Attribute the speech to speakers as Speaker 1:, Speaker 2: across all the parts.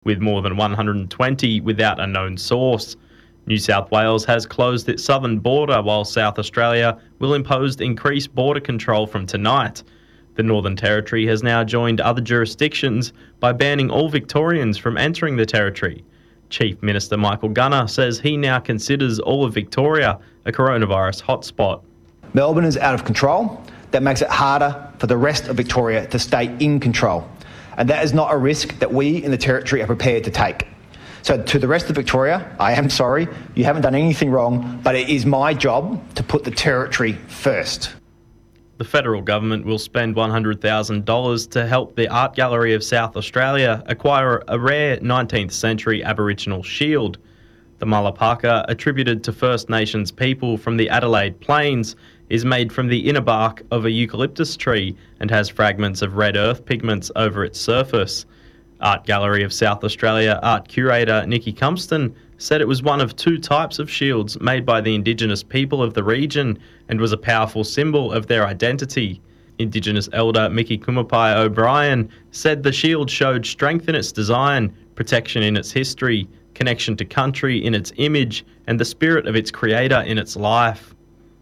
Speaker 1: with more than 120 without a known source. New South Wales has closed its southern border, while South Australia will impose increased border control from tonight. The Northern Territory has now joined other jurisdictions by banning all Victorians from entering the territory. Chief Minister Michael Gunner says he now considers all of Victoria a coronavirus hotspot.
Speaker 2: Melbourne is out of control. That makes it harder for the rest of Victoria to stay in control. And that is not a risk that we in the Territory are prepared to take. So to the rest of Victoria, I am sorry, you haven't done anything wrong, but it is my job to put the Territory first.
Speaker 1: The federal government will spend $100,000 to help the Art Gallery of South Australia acquire a rare 19th century Aboriginal shield. The Malapaka, attributed to First Nations people from the Adelaide Plains, is made from the inner bark of a eucalyptus tree and has fragments of red earth pigments over its surface. Art Gallery of South Australia art curator Nikki Cumston said it was one of two types of shields made by the Indigenous people of the region and was a powerful symbol of their identity. Indigenous elder Mickey Kumapai O'Brien said the shield showed strength in its design, protection in its history, connection to country in its image, and the spirit of its creator in its life.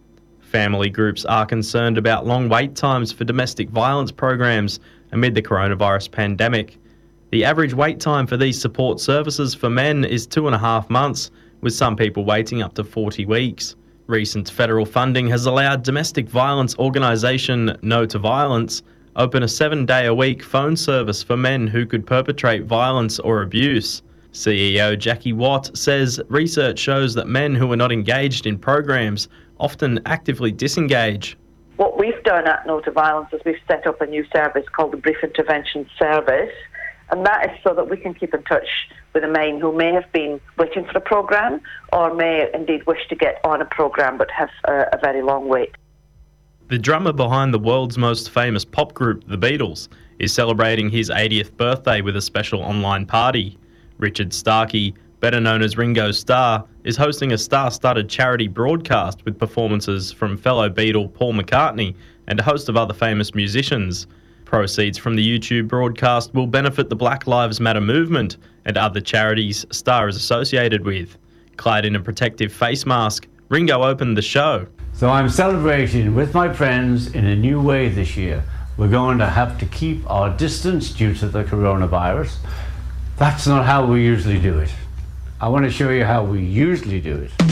Speaker 1: Family groups are concerned about long wait times for domestic violence programs amid the coronavirus pandemic. The average wait time for these support services for men is 2.5 months, with some people waiting up to 40 weeks. Recent federal funding has allowed domestic violence organisation No to Violence open a 7-day-a-week phone service for men who could perpetrate violence or abuse. CEO Jackie Watt says research shows that men who are not engaged in programs often actively disengage.
Speaker 3: What we've done at No to Violence is we've set up a new service called the Brief Intervention Service, and that is so that we can keep in touch with the men who may have been waiting for a programme or may indeed wish to get on a programme but have a very long wait.
Speaker 1: The drummer behind the world's most famous pop group, The Beatles, is celebrating his 80th birthday with a special online party. Richard Starkey, better known as Ringo Starr, is hosting a star-studded charity broadcast with performances from fellow Beatle Paul McCartney and a host of other famous musicians. Proceeds from the YouTube broadcast will benefit the Black Lives Matter movement and other charities Starr is associated with. Clad in a protective face mask, Ringo opened the show.
Speaker 4: So I'm celebrating with my friends in a new way this year. We're going to have to keep our distance due to the coronavirus. That's not how we usually do it. I want to show you how we usually do it.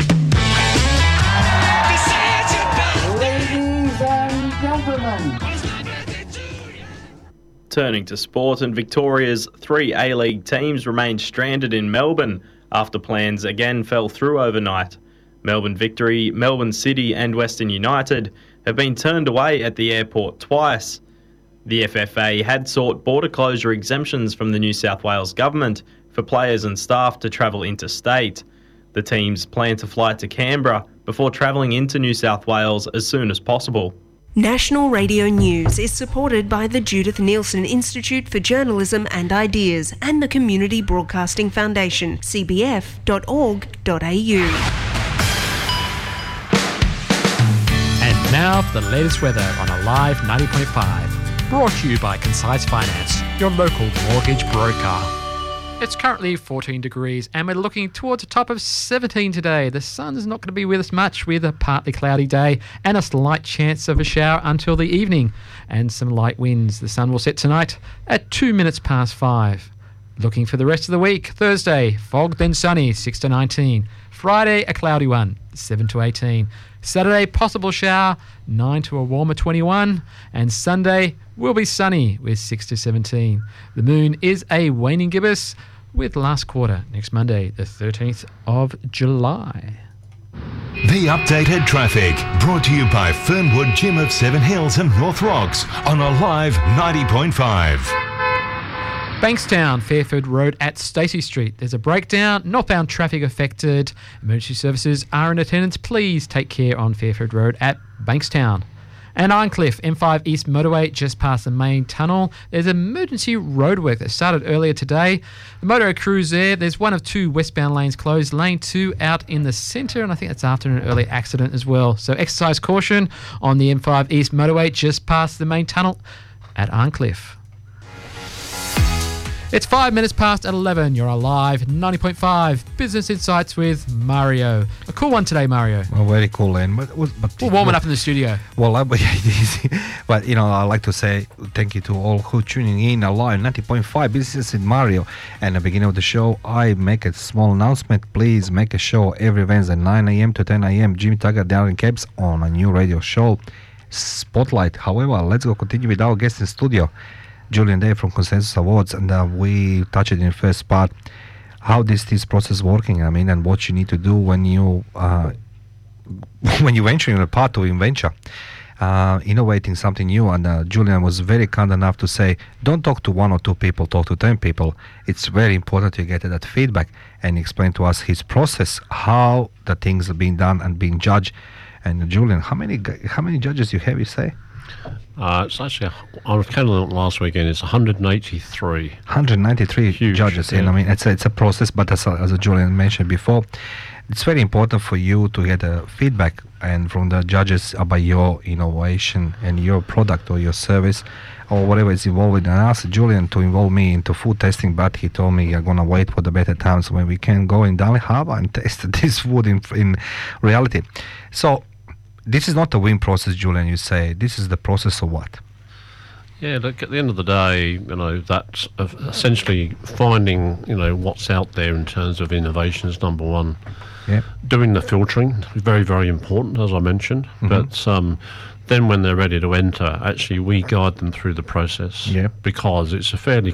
Speaker 5: Ladies and gentlemen.
Speaker 1: Turning to sport, and Victoria's 3 A-League teams remained stranded in Melbourne after plans again fell through overnight. Melbourne Victory, Melbourne City and Western United have been turned away at the airport twice. The FFA had sought border closure exemptions from the New South Wales government for players and staff to travel interstate. The teams plan to fly to Canberra before travelling into New South Wales as soon as possible.
Speaker 6: National Radio News is supported by the Judith Neilson Institute for Journalism and Ideas and the Community Broadcasting Foundation, cbf.org.au.
Speaker 7: And now for the latest weather on Alive 90.5. Brought to you by Concise Finance, your local mortgage broker. It's currently 14 degrees and we're looking towards a top of 17 today. The sun is not going to be with us much with a partly cloudy day and a slight chance of a shower until the evening and some light winds. The sun will set tonight at 2 minutes past 5. Looking for the rest of the week, Thursday, fog then sunny, 6 to 19. Friday, a cloudy one, 7 to 18. Saturday, possible shower, 9 to a warmer 21. And Sunday will be sunny with 6 to 17. The moon is a waning gibbous with last quarter next Monday, the 13th of July.
Speaker 8: The updated traffic brought to you by Fernwood Gym of Seven Hills and North Rocks on Alive 90.5.
Speaker 7: Bankstown, Fairford Road at Stacey Street. There's a breakdown, northbound traffic affected. Emergency services are in attendance. Please take care on Fairford Road at Bankstown. And Ironcliffe, M5 East Motorway, just past the main tunnel. There's emergency roadwork that started earlier today. The motorway crew's there. There's one of 2 westbound lanes closed. Lane 2 out in the centre, and I think that's after an early accident as well. So exercise caution on the M5 East Motorway, just past the main tunnel at Ironcliffe. It's 5 minutes past 11. You're on Live 90.5 Business Insights with Mario. A cool one today, Mario.
Speaker 9: Well, very cool, and but
Speaker 7: we're warming up in the studio.
Speaker 9: Well, but I'd like to say thank you to all who tuning in Live 90.5 Business with Mario. And at the beginning of the show, I make a small announcement. Please make a show every Wednesday 9 a.m. to 10 a.m. Jimmy Taggart, Darren Kebs on a new radio show, Spotlight. However, let's go continue with our guest in studio, Julian Day from Consensus Awards, and we touched it in the first part how this process working. I mean, and what you need to do when you venture in a part of venture, innovating something new. And Julian was very kind enough to say, don't talk to 1 or 2 people, talk to 10 people. It's very important to get that feedback and explain to us his process, how the things are being done and being judged. And Julian, how many judges you have? You say?
Speaker 10: It's actually, I was counting it last weekend, it's 183.
Speaker 9: 193 huge, judges. Yeah. And I mean, it's a process, but as Julian mentioned before, it's very important for you to get a feedback and from the judges about your innovation and your product or your service or whatever is involved. And I asked Julian to involve me into food testing, but he told me I'm going to wait for the better times when we can go in Darling Harbour and test this food in reality. So, this is not a win process, Julian, you say. This is the process of what?
Speaker 10: Yeah, look, at the end of the day, that's essentially finding, what's out there in terms of innovations, number one. Yeah. Doing the filtering is very, very important, as I mentioned. Mm-hmm. But then when they're ready to enter, actually we guide them through the process. Yeah. Because it's a fairly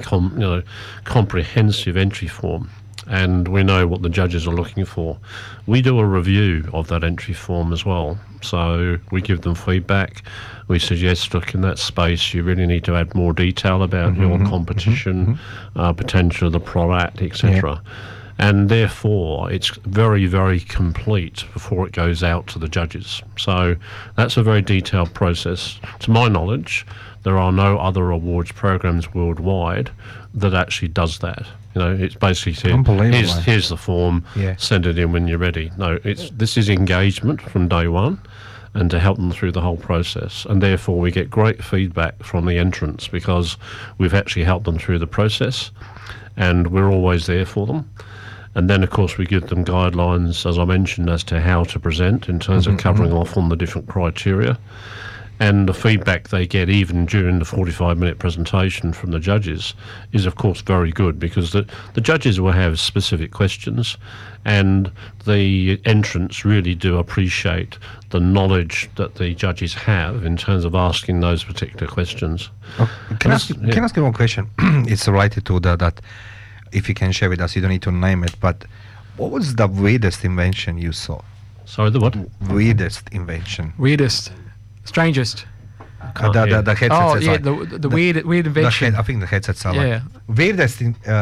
Speaker 10: comprehensive entry form. And we know what the judges are looking for. We do a review of that entry form as well. So we give them feedback. We suggest, look, in that space, you really need to add more detail about your competition, potential of the product, etc. Yeah. And therefore, it's very, very complete before it goes out to the judges. So that's a very detailed process. To my knowledge, there are no other awards programs worldwide that actually does that. It's basically here's the form, send it in when you're ready. No, this is engagement from day one and to help them through the whole process. And therefore we get great feedback from the entrants because we've actually helped them through the process and we're always there for them. And then, of course, we give them guidelines, as I mentioned, as to how to present in terms of covering off on the different criteria. And the feedback they get even during the 45-minute presentation from the judges is, of course, very good because the judges will have specific questions and the entrants really do appreciate the knowledge that the judges have in terms of asking those particular questions.
Speaker 9: Can I ask you one question? It's related to that, if you can share with us, you don't need to name it, but what was the weirdest invention you saw?
Speaker 10: Sorry, the what?
Speaker 9: Weirdest invention.
Speaker 7: Weirdest. Strangest.
Speaker 9: The headsets.
Speaker 7: Oh, yeah, the weird invention.
Speaker 9: I think the headsets are like weirdest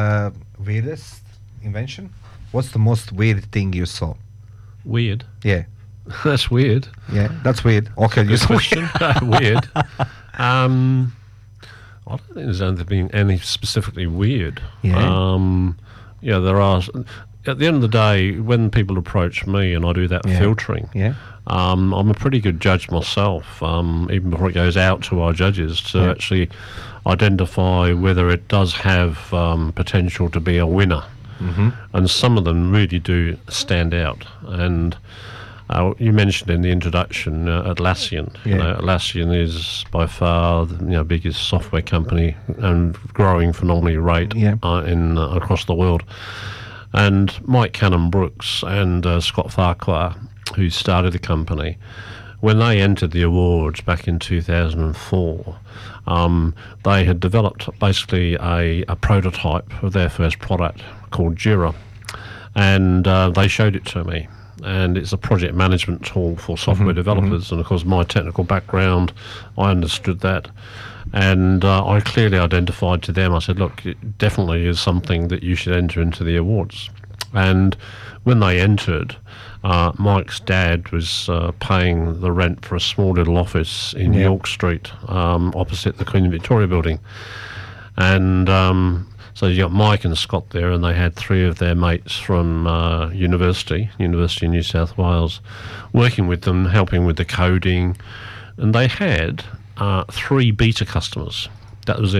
Speaker 9: invention. What's the most weird thing you saw?
Speaker 10: Weird?
Speaker 9: Yeah.
Speaker 10: That's weird.
Speaker 9: Yeah, that's weird. Okay,
Speaker 10: good question. Weird. I don't think there's been any specifically weird. Yeah. There are. At the end of the day, when people approach me and I do that filtering, I'm a pretty good judge myself, even before it goes out to our judges, to actually identify whether it does have potential to be a winner. Mm-hmm. And some of them really do stand out. And you mentioned in the introduction Atlassian. Atlassian is by far the biggest software company and growing phenomenally rate across the world. And Mike Cannon-Brookes and Scott Farquhar, who started the company, when they entered the awards back in 2004, they had developed basically a prototype of their first product called Jira. And they showed it to me. And it's a project management tool for software developers. And of course, my technical background, I understood that. And I clearly identified to them, I said, look, it definitely is something that you should enter into the awards. And when they entered, Mike's dad was paying the rent for a small little office in York Street, opposite the Queen Victoria building. And so you got Mike and Scott there, and they had 3 of their mates from University of New South Wales, working with them, helping with the coding. And they had 3 beta customers. That was it.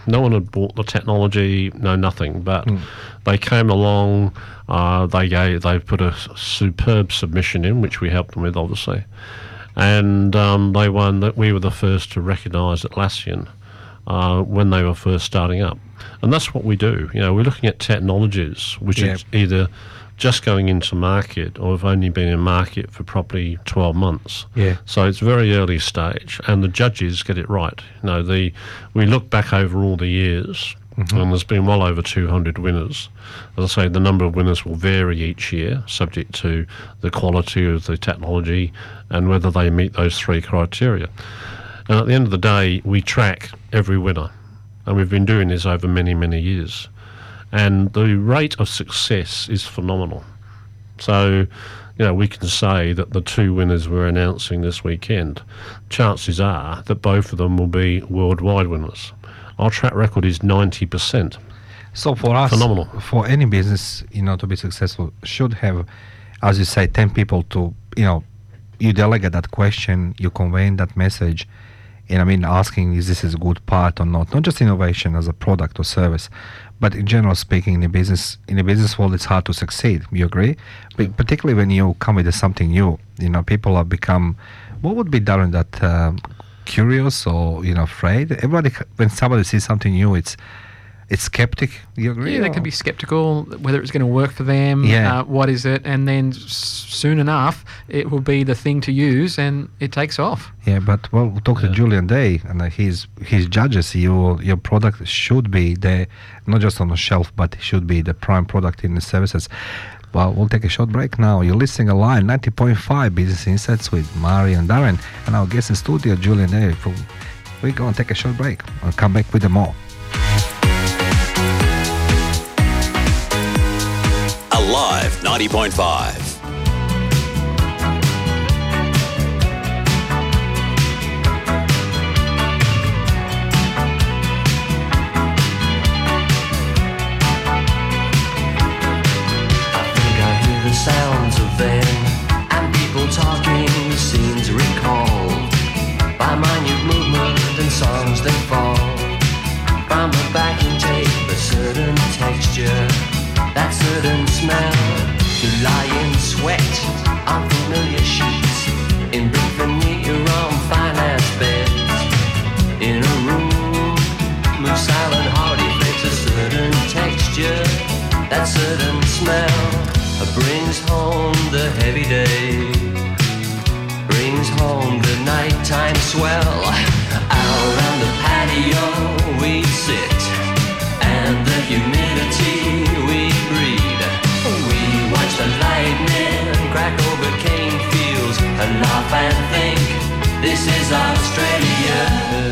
Speaker 10: No one had bought the technology, no nothing. But they came along. They put a superb submission in, which we helped them with, obviously, and they won. That we were the first to recognise Atlassian when they were first starting up, and that's what we do. You know, we're looking at technologies which are either just going into market or have only been in market for probably 12 months.
Speaker 9: Yeah.
Speaker 10: So it's very early stage, and the judges get it right. You know, we look back over all the years, and there's been well over 200 winners. As I say, the number of winners will vary each year, subject to the quality of the technology and whether they meet those 3 criteria. And at the end of the day, we track every winner, and we've been doing this over many, many years. And the rate of success is phenomenal. So, you know, we can say that the 2 winners we're announcing this weekend, chances are that both of them will be worldwide winners. Our track record is 90%.
Speaker 9: So for us,
Speaker 10: phenomenal.
Speaker 9: For any business, you know, to be successful, should have, as you say, 10 people to, you know, you delegate that question, you convey that message, and I mean, asking is this a good part or not just innovation as a product or service, but in general speaking, in the business world, it's hard to succeed. You agree? But particularly when you come with something new, you know, people have become, what would be Darren, that curious or, you know, afraid? Everybody, when somebody sees something new, it's skeptic. You agree?
Speaker 7: Yeah, they can be skeptical whether it's going to work for them.
Speaker 9: Yeah.
Speaker 7: What is it? And then soon enough, it will be the thing to use, and it takes off.
Speaker 9: Yeah, but well, we'll talk to Julian Day, and his judges. Your product should be there, not just on the shelf, but it should be the prime product in the services. Well, we'll take a short break now. You're listening live 90.5 Business Insights with Mari and Darren, and our guest in studio, Julian Day. We're going to take a short break. I'll come back with more.
Speaker 11: Alive 90.5.
Speaker 12: The sounds of them and people talking, the scenes recalled by minute movement and songs that fall from a backing tape, a certain texture, that certain smell, to lie in sweat on familiar sheets, in brick veneer on finance beds, in a room, move silent, hardy flicks, a certain texture, that certain smell. Brings home the heavy day, brings home the nighttime swell. Out on the patio we'd sit, and the humidity we'd breathe. We watch the lightning crack over cane fields, and laugh and think, this is Australia.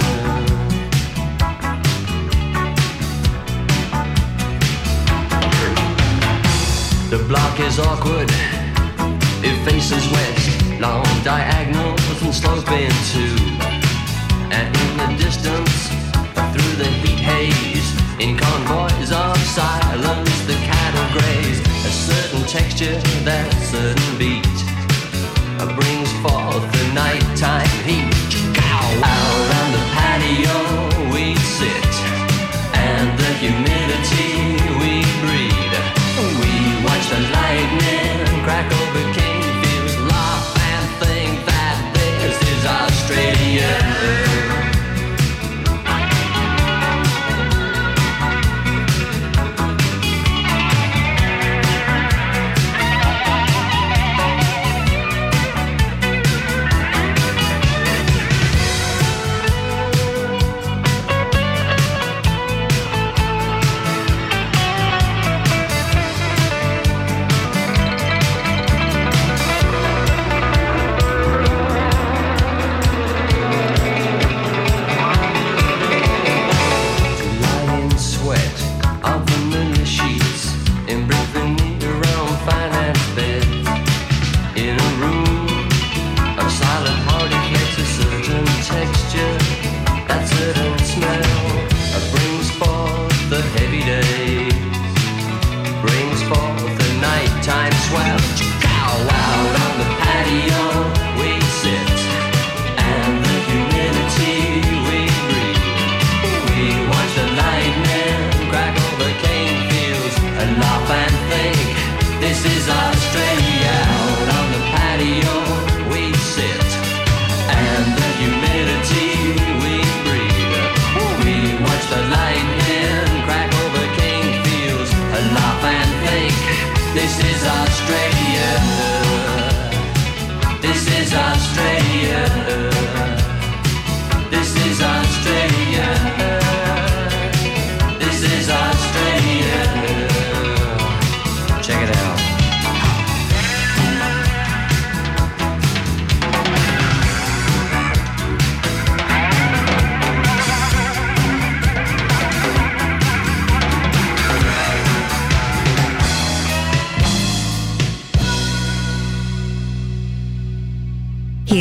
Speaker 12: The block is awkward, it faces west, long diagonals and sloping too. And in the distance, through the heat haze, in convoys of silence, the cattle graze. A certain texture, that certain beat, brings forth the nighttime heat. Out on the patio we'd sit, and the humidity we'd breathe. We watch the lightning crack over cane fields, laugh and think that this is Australia.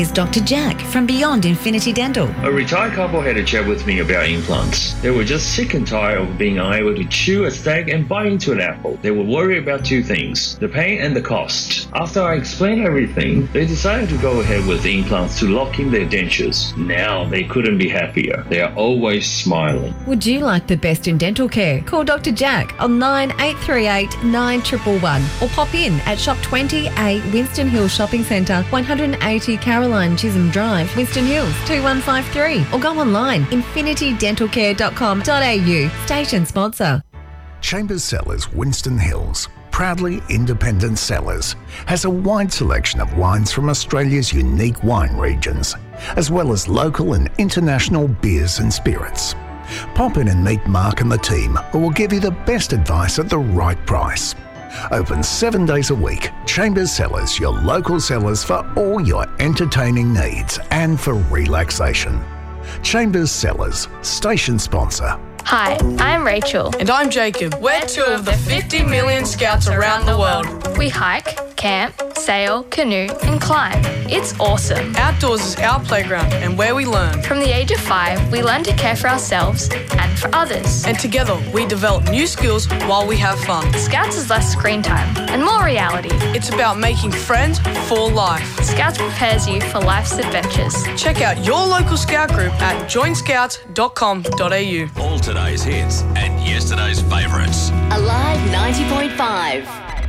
Speaker 13: Here's Dr. Jack from Beyond Infinity Dental.
Speaker 14: A retired couple had a chat with me about implants. They were just sick and tired of being unable to chew a steak and bite into an apple. They were worried about two things, the pain and the cost. After I explained everything, they decided to go ahead with the implants to lock in their dentures. Now they couldn't be happier. They are always smiling.
Speaker 15: Would you like the best in dental care? Call Dr. Jack on 9838 9111 or pop in at Shop 20A Winston Hills Shopping Centre, 180 Caroline Chisholm Drive, Winston Hills 2153, or go online infinitydentalcare.com.au. Station sponsor.
Speaker 16: Chambers Cellars Winston Hills, proudly independent cellars, has a wide selection of wines from Australia's unique wine regions, as well as local and international beers and spirits. Pop in and meet Mark and the team, who will give you the best advice at the right price. Open 7 days a week. Chambers Cellars, your local cellars for all your entertaining needs and for relaxation. Chambers Cellars, station sponsor.
Speaker 17: Hi, I'm Rachel.
Speaker 18: And I'm Jacob. We're two of the 50 million scouts around the world.
Speaker 17: We hike, camp, sail, canoe, and climb. It's awesome.
Speaker 18: Outdoors is our playground and where we learn.
Speaker 17: From the age of 5, we learn to care for ourselves and for others.
Speaker 18: And together, we develop new skills while we have fun.
Speaker 17: Scouts is less screen time and more reality.
Speaker 18: It's about making friends for life.
Speaker 17: Scouts prepares you for life's adventures.
Speaker 18: Check out your local scout group at joinscouts.com.au.
Speaker 11: All today's hits and yesterday's favourites.
Speaker 13: Alive 90.5.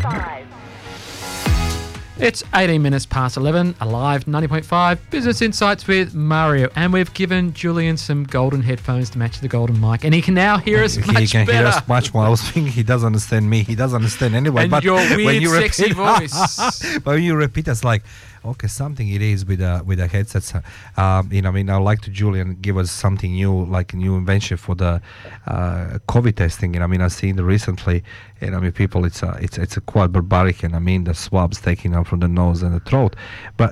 Speaker 7: It's 18 minutes past 11, Alive 90.5, Business Insights with Mario. And we've given Julian some golden headphones to match the golden mic. And he can now hear us much better.
Speaker 9: He can hear us much more. I was thinking he doesn't understand me. He doesn't understand anyone.
Speaker 7: And
Speaker 9: but
Speaker 7: your weird,
Speaker 9: when you
Speaker 7: sexy
Speaker 9: repeat,
Speaker 7: voice.
Speaker 9: But when you repeat, it's like, okay, something it is with the headsets. I'd like to Julian give us something new, like a new invention for the COVID testing. I've seen recently, people, it's a quite barbaric, the swabs taken out from the nose and the throat. But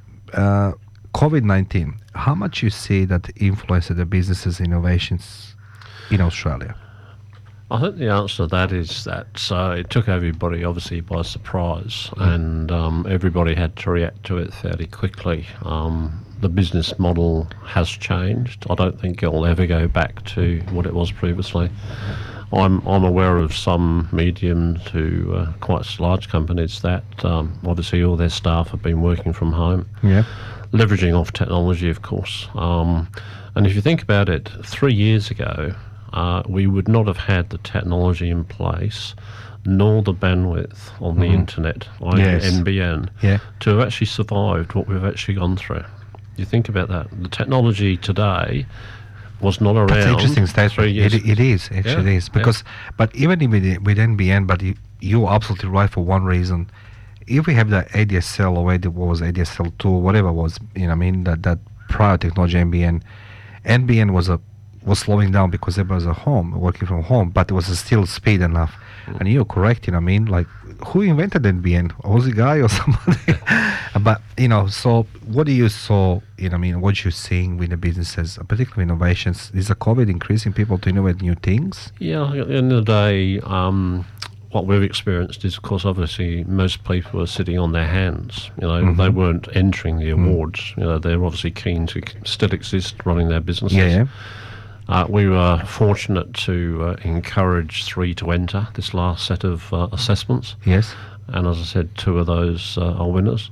Speaker 9: COVID-19, how much you see that influenced the businesses' innovations in Australia?
Speaker 10: I think the answer to that is that it took everybody obviously by surprise, and everybody had to react to it fairly quickly. The business model has changed. I don't think it'll ever go back to what it was previously. I'm aware of some medium to quite large companies that obviously all their staff have been working from home, leveraging off technology, of course. And if you think about it, 3 years ago, we would not have had the technology in place, nor the bandwidth on the internet, NBN, to have actually survived what we've actually gone through. You think about that. The technology today was not around.
Speaker 9: That's an interesting statement.
Speaker 10: 3 years.
Speaker 9: It is, actually it is. Because, but even with NBN, but you're absolutely right for one reason. If we have the ADSL or it was ADSL2, whatever it was, that prior technology NBN was slowing down because everybody was at home, working from home, but it was still speed enough. And you're correct, like, who invented NBN? Aussie guy or somebody? But, so what do you saw, what you're seeing with the businesses, particularly innovations? Is the COVID increasing people to innovate new things?
Speaker 10: Yeah, at the end of the day, what we've experienced is, of course, obviously most people are sitting on their hands. They weren't entering the awards. They're obviously keen to still exist running their businesses. We were fortunate to encourage 3 to enter this last set of assessments.
Speaker 9: Yes.
Speaker 10: And as I said, 2 of those are winners.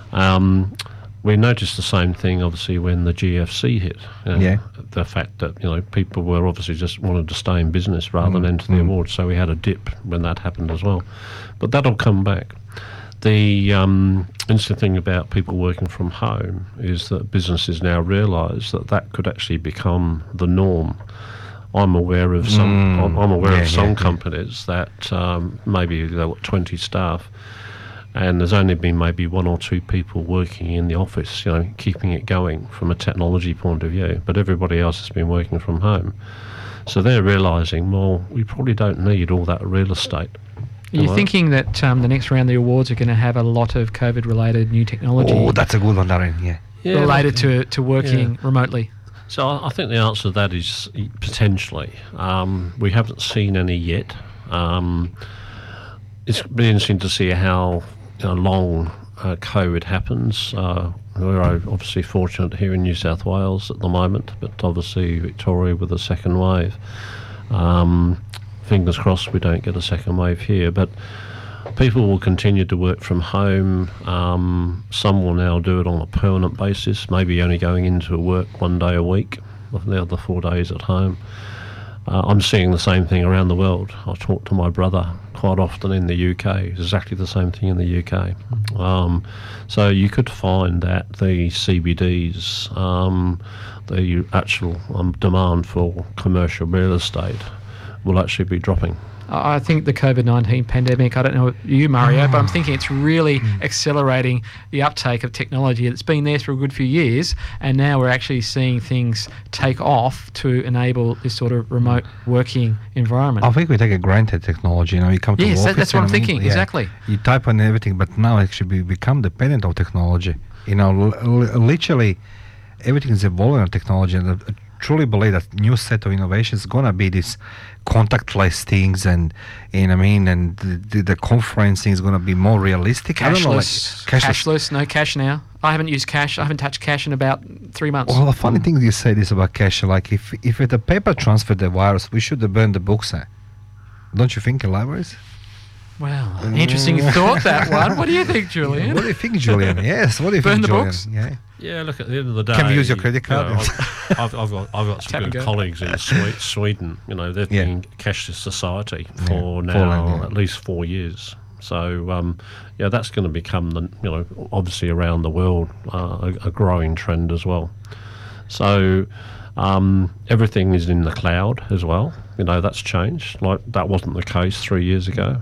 Speaker 10: We noticed the same thing, obviously, when the GFC hit. The fact that, people were obviously just wanted to stay in business rather than enter the awards. So we had a dip when that happened as well. But that'll come back. The interesting thing about people working from home is that businesses now realise that could actually become the norm. I'm aware of some companies that maybe they've got 20 staff, and there's only been maybe 1 or 2 people working in the office, keeping it going from a technology point of view. But everybody else has been working from home, so they're realising, well, we probably don't need all that real estate.
Speaker 7: Are you thinking that the next round of the awards are going to have a lot of COVID-related new technology?
Speaker 9: Oh, that's a good one, Darren,
Speaker 7: related to working remotely?
Speaker 10: So I think the answer to that is potentially. We haven't seen any yet. It's been interesting to see how long COVID happens. We're obviously fortunate here in New South Wales at the moment, but obviously Victoria with a second wave. Fingers crossed we don't get a second wave here, but people will continue to work from home. Some will now do it on a permanent basis, maybe only going into work 1 day a week, the other 4 days at home. I'm seeing the same thing around the world. I talk to my brother quite often in the UK. It's exactly the same thing in the UK. So you could find that the CBDs, the actual demand for commercial real estate will actually be dropping.
Speaker 7: I think the COVID-19 pandemic, I don't know you, Mario, but I'm thinking it's really accelerating the uptake of technology. It's been there for a good few years, and now we're actually seeing things take off to enable this sort of remote working environment.
Speaker 9: I think we take a granted technology. You come to
Speaker 7: yes,
Speaker 9: office,
Speaker 7: that's what I'm thinking, exactly.
Speaker 9: You type on everything, but now actually we become dependent on technology. Literally everything is evolving on technology, and I truly believe that new set of innovations is going to be this contactless things, and and the conferencing is going to be more realistic.
Speaker 7: Cashless, no cash now. I haven't used cash. I haven't touched cash in about 3 months.
Speaker 9: Well, the funny thing you say this about cash, like if it's a paper transfer the virus, we should have burned the books. Don't you think, in libraries?
Speaker 7: Wow, interesting thought, that one. What do you think, Julian?
Speaker 9: What do you think, Julian? Yes, what do you
Speaker 7: Burn
Speaker 9: think,
Speaker 7: the
Speaker 9: Julian?
Speaker 7: books?
Speaker 10: Yeah, look, at the end of the day...
Speaker 9: Can we use your credit card?
Speaker 10: I've got some good colleagues in Sweden. They've been cashless society for now at least 4 years. So, that's going to become, obviously around the world, a growing trend as well. So, everything is in the cloud as well. That's changed. Like, that wasn't the case 3 years ago.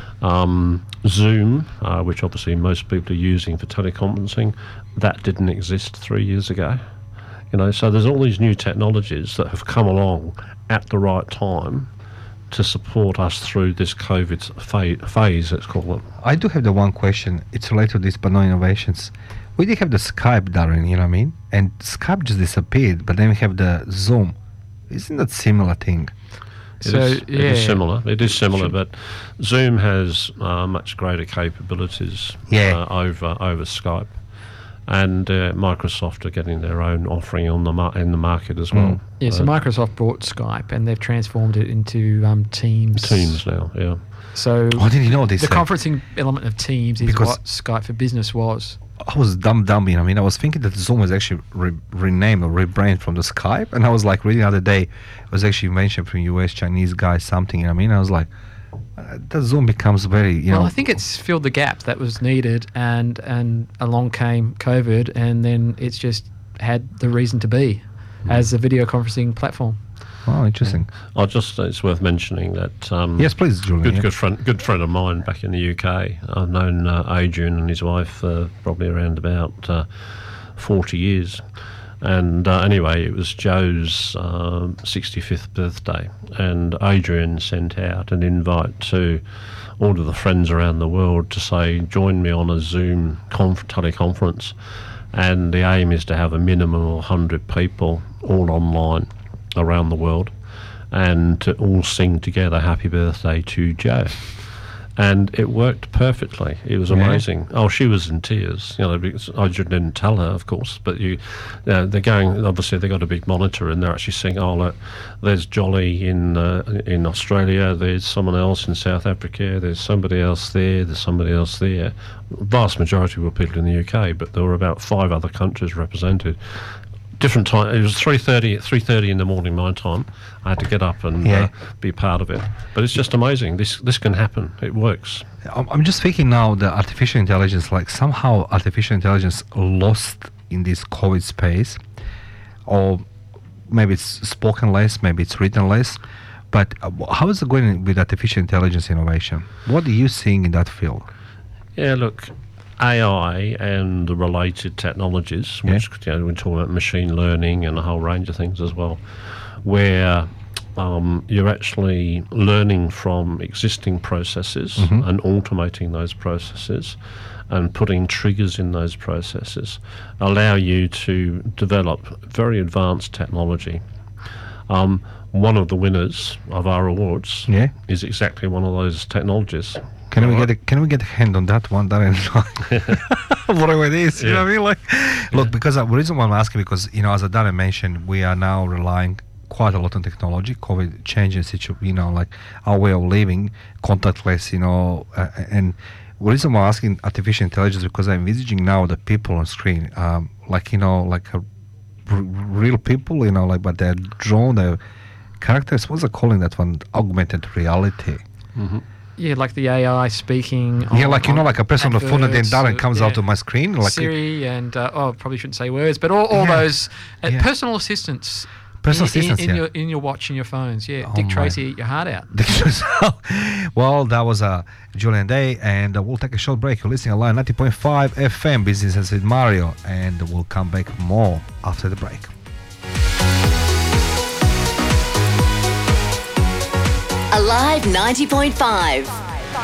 Speaker 10: Zoom, which obviously most people are using for teleconferencing, that didn't exist 3 years ago. So there's all these new technologies that have come along at the right time to support us through this COVID phase, let's call it.
Speaker 9: I do have the one question. It's related to this, but no innovations. We did have the Skype, Darren, you know what I mean? And Skype just disappeared, but then we have the Zoom. Isn't that similar thing?
Speaker 10: It is similar. It is similar, but Zoom has much greater capabilities over Skype, and Microsoft are getting their own offering in the market as well.
Speaker 7: Yeah, so Microsoft bought Skype and they've transformed it into Teams.
Speaker 10: Teams now, yeah.
Speaker 7: So
Speaker 9: did you know this?
Speaker 7: The conferencing element of Teams is what Skype for Business was.
Speaker 9: I was dumb. I was thinking that Zoom was actually renamed or rebranded from the Skype, and I was like reading the other day, it was actually mentioned from US Chinese guy something. I was like, the Zoom becomes very,
Speaker 7: Well, I think it's filled the gap that was needed, and along came COVID, and then it's just had the reason to be as a video conferencing platform.
Speaker 9: Oh, interesting.
Speaker 10: It's worth mentioning that.
Speaker 9: Yes, please, Julian.
Speaker 10: Good friend of mine back in the UK. I've known Adrian and his wife for probably around about 40 years. And anyway, it was Joe's 65th birthday, and Adrian sent out an invite to all of the friends around the world to say, join me on a Zoom teleconference. And the aim is to have a minimum of 100 people all online around the world, and to all sing together happy birthday to Joe. And it worked perfectly. It was amazing. Oh, she was in tears, because I didn't tell her, of course, but they're going, obviously they got a big monitor and they're actually saying, oh look, there's Jolly in Australia, there's someone else in South Africa, there's somebody else there's somebody else there. The vast majority were people in the UK, but there were about 5 other countries represented. Different time. It was 3:30 in the morning my time. I had to get up and be part of it. But it's just amazing. This can happen. It works.
Speaker 9: I'm just thinking now, the artificial intelligence, like somehow artificial intelligence lost in this COVID space, or maybe it's spoken less, maybe it's written less. But how is it going with artificial intelligence innovation? What are you seeing in that field?
Speaker 10: Yeah, look, AI and the related technologies, which we're talking about machine learning and a whole range of things as well, where you're actually learning from existing processes and automating those processes and putting triggers in those processes, allow you to develop very advanced technology. One of the winners of our awards is exactly one of those technologies.
Speaker 9: Can we get a hand on that one, Darren? Whatever it is, you know what I mean? Like, look, because the reason why I'm asking, because as Darren mentioned, we are now relying quite a lot on technology. COVID changing like our way of living, contactless, and the reason why I'm asking artificial intelligence, because I'm envisaging now the people on screen, real people, but they're drawn, their characters. What's they calling that one? Augmented reality.
Speaker 10: Mm-hmm.
Speaker 7: Yeah, like the AI speaking.
Speaker 9: Like I press on the phone and then Darren comes out of my screen. Like
Speaker 7: Siri and, probably shouldn't say words, but all those personal assistants. In your watch and your phones. Dick Tracy, eat your heart out.
Speaker 9: Well, that was Julian Day, and we'll take a short break. You're listening to Line 90.5 FM, Business with Mario, and we'll come back more after the break.
Speaker 13: Alive 90.5.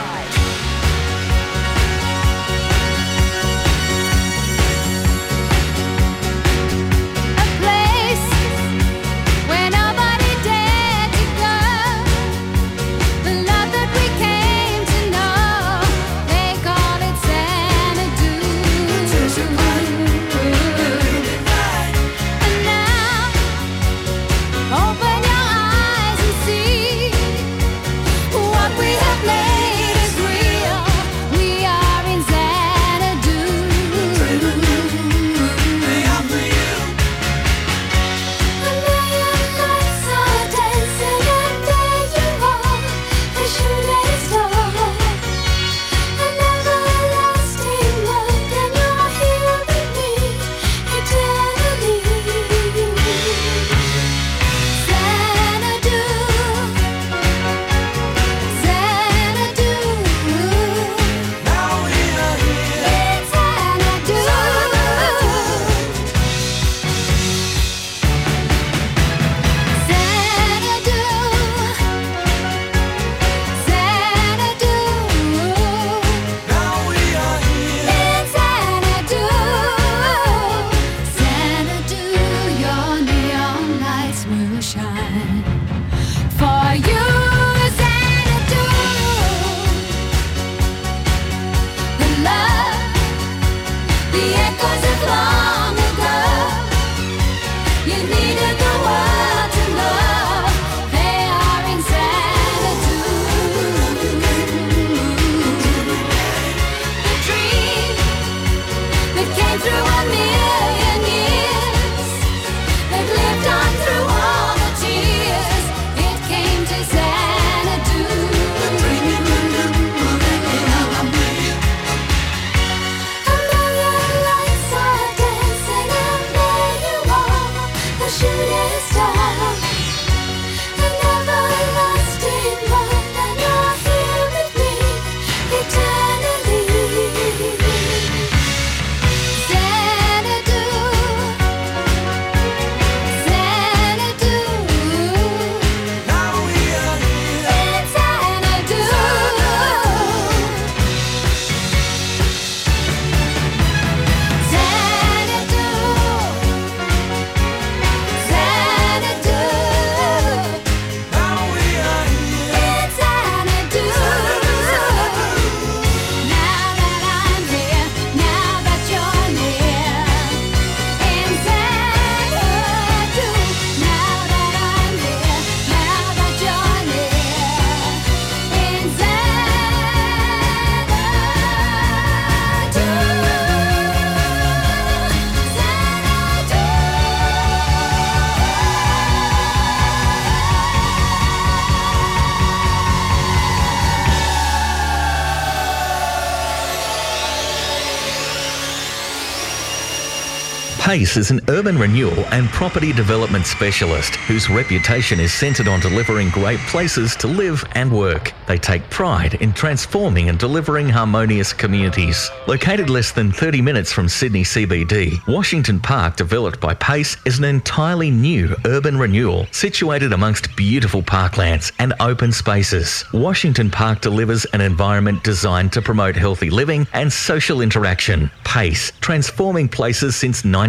Speaker 19: Pace is an urban renewal and property development specialist whose reputation is centred on delivering great places to live and work. They take pride in transforming and delivering harmonious communities. Located less than 30 minutes from Sydney CBD, Washington Park, developed by Pace, is an entirely new urban renewal situated amongst beautiful parklands and open spaces. Washington Park delivers an environment designed to promote healthy living and social interaction. Pace, transforming places since 19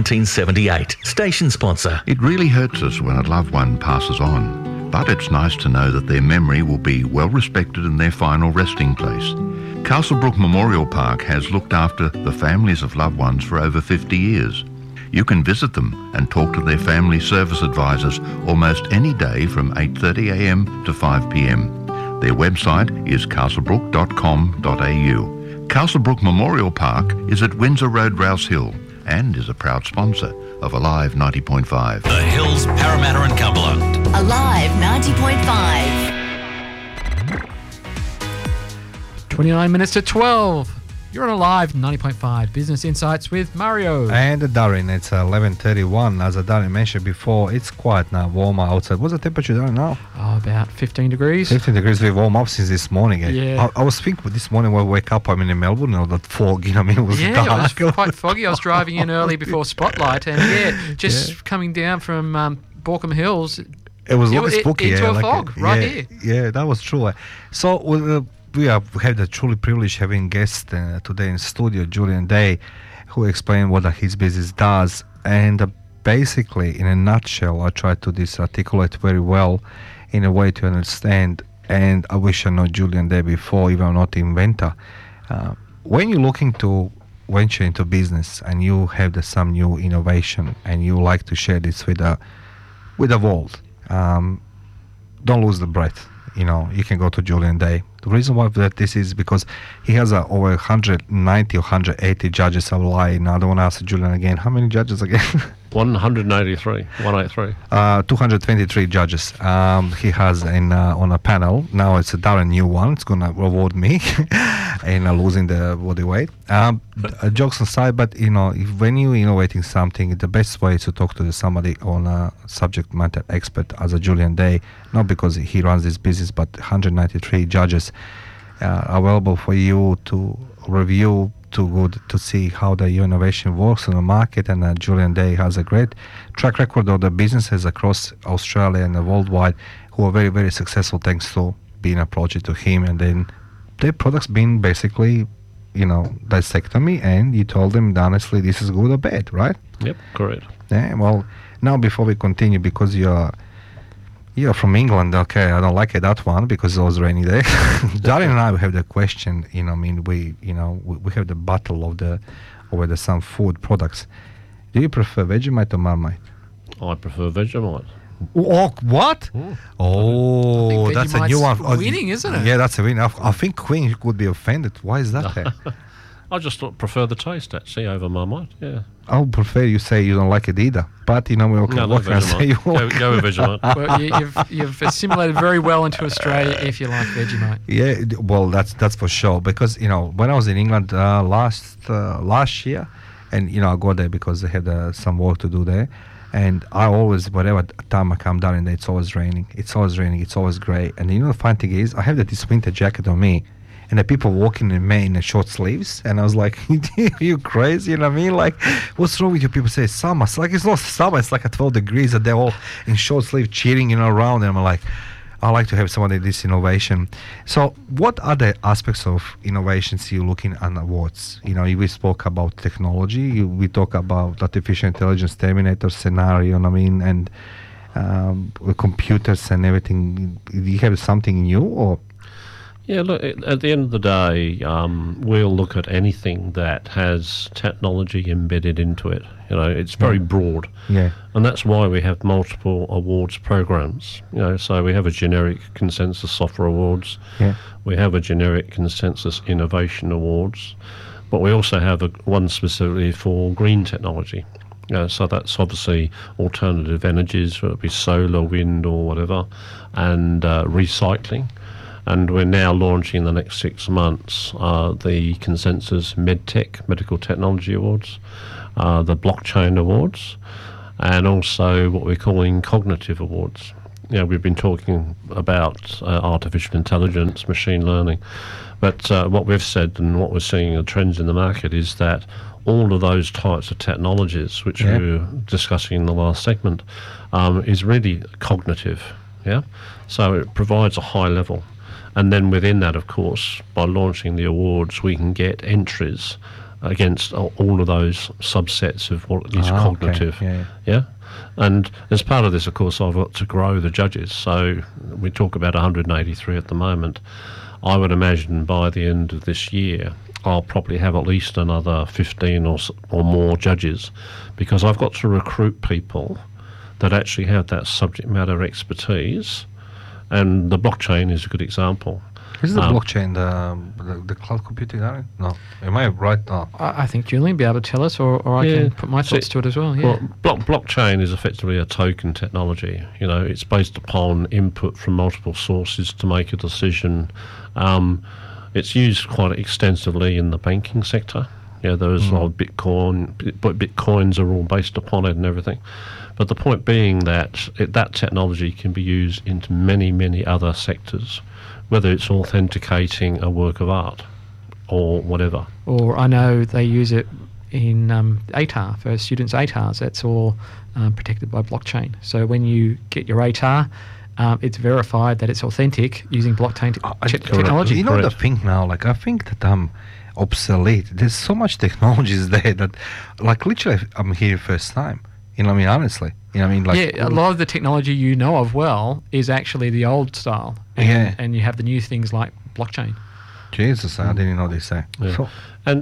Speaker 19: 1978. Station sponsor.
Speaker 20: It really hurts us when a loved one passes on, but it's nice to know that their memory will be well respected in their final resting place. Castlebrook Memorial Park has looked after the families of loved ones for over 50 years. You can visit them and talk to their family service advisors almost any day from 8:30 a.m. to 5 p.m. Their website is castlebrook.com.au. Castlebrook Memorial Park is at Windsor Road, Rouse Hill, and is a proud sponsor of Alive 90.5.
Speaker 11: The Hills, Parramatta and Cumberland.
Speaker 13: Alive 90.5.
Speaker 7: 29 minutes to 12. You're on Alive 90.5 Business Insights with Mario.
Speaker 9: And Darren, it's 11:31. As Darren mentioned before, it's quite now warmer outside. What's the temperature, Darren, now?
Speaker 7: Oh, about 15 degrees.
Speaker 9: 15 degrees. We've warmed up since this morning.
Speaker 7: Yeah.
Speaker 9: I was thinking this morning when I wake up, I'm in Melbourne, that fog, it was
Speaker 7: dark.
Speaker 9: dark.
Speaker 7: It was quite foggy. I was driving in early before Spotlight, and coming down from Borkham Hills.
Speaker 9: It was looking spooky.
Speaker 7: Into a fog right here.
Speaker 9: Yeah, that was true. So we have the truly privilege having guests today in studio, Julian Day, who explained what his business does. And basically, in a nutshell, I tried to articulate very well in a way to understand. And I wish I know Julian Day before, even I'm not the inventor. When you're looking to venture into business and you have some new innovation and you like to share this with the world, don't lose the breath. You can go to Julian Day. The reason why this is because he has over 190 or 180 judges. I don't want to ask Julian again. How many judges again?
Speaker 10: 183. 183.
Speaker 9: 223 judges. He has on a panel. Now it's a Darren new one. It's going to reward me in losing the body weight. Jokes aside, but when you're innovating something, the best way is to talk to somebody on a subject matter expert as a Julian Day, not because he runs this business, but 193 judges are available for you to review, to see how the innovation works in the market. And Julian Day has a great track record of the businesses across Australia and worldwide who are very, very successful thanks to being approached to him, and then their products being basically dissectomy, and you told them honestly this is good or bad, right?
Speaker 10: Yep, correct.
Speaker 9: Yeah. Well, now before we continue, because you're from England, okay, I don't like that one because it was rainy day. Darren and I have the question, we have the battle over some food products. Do you prefer Vegemite or Marmite?
Speaker 10: I prefer Vegemite.
Speaker 9: Oh, what?
Speaker 10: Ooh.
Speaker 9: Oh, that's a new one.
Speaker 7: Winning, isn't it?
Speaker 9: Yeah, that's a win. I think Queen could be offended. Why is that there?
Speaker 10: I just prefer the taste, actually, over Marmite, yeah.
Speaker 9: I would prefer you say you don't like it either. But, what can I say?
Speaker 10: Go with Vegemite.
Speaker 7: Well, you've assimilated very well into Australia if you like Vegemite.
Speaker 9: Yeah, well, that's for sure. Because, when I was in England last year, and, I go there because I had some work to do there. And I always, whatever time I come down in there, it's always raining. It's always grey. And the fun thing is, I have this winter jacket on me. And the people walking in May in the short sleeves, and I was like, "Are you crazy?" You know what I mean? Like, what's wrong with you? People say summer. It's like it's not summer. It's like at 12 degrees, and they're all in short sleeve cheering, around. And I'm like, I like to have somebody this innovation. So, what are the aspects of innovations you're looking at awards? We spoke about technology. We talk about artificial intelligence, Terminator scenario. And computers and everything. Do you have something new or?
Speaker 10: Yeah, look, at the end of the day, we'll look at anything that has technology embedded into it. It's very broad.
Speaker 9: Yeah.
Speaker 10: And that's why we have multiple awards programs. So we have a generic consensus software awards.
Speaker 9: Yeah.
Speaker 10: We have a generic consensus innovation awards. But we also have one specifically for green technology. So that's obviously alternative energies, whether it be solar, wind or whatever, and recycling. And we're now launching in the next 6 months the Consensus MedTech, Medical Technology Awards, the Blockchain Awards, and also what we're calling Cognitive Awards. We've been talking about artificial intelligence, machine learning, but what we've said and what we're seeing the trends in the market is that all of those types of technologies, which we were discussing in the last segment, is really cognitive. Yeah, so it provides a high level. And then within that, of course, by launching the awards, we can get entries against all of those subsets of what is cognitive.
Speaker 9: Okay.
Speaker 10: Yeah. And as part of this, of course, I've got to grow the judges. So we talk about 183 at the moment. I would imagine by the end of this year, I'll probably have at least another 15 or more judges, because I've got to recruit people that actually have that subject matter expertise. And the blockchain is a good example.
Speaker 9: Is the blockchain the cloud computing? No, am I right? No.
Speaker 7: I think Julian will be able to tell us, or I can put my thoughts to it as well. Yeah.
Speaker 10: Well, blockchain is effectively a token technology. You know, it's based upon input from multiple sources to make a decision. It's used quite extensively in the banking sector. Yeah, there's a lot of Bitcoin, but Bitcoins are all based upon it and everything. But the point being that that technology can be used into many, many other sectors, whether it's authenticating a work of art or whatever.
Speaker 7: Or I know they use it in ATAR, for students' ATARs. That's all protected by blockchain. So when you get your ATAR, it's verified that it's authentic using blockchain technology.
Speaker 9: You know the thing now, like I think that I'm obsolete. There's so much technologies there that, like, literally I'm here first time. You know what I mean? Honestly. You know what I mean? Like,
Speaker 7: yeah, a lot of the technology you know of well is actually the old style. And you have the new things like blockchain.
Speaker 9: Jesus, I didn't know this.
Speaker 10: Yeah. So.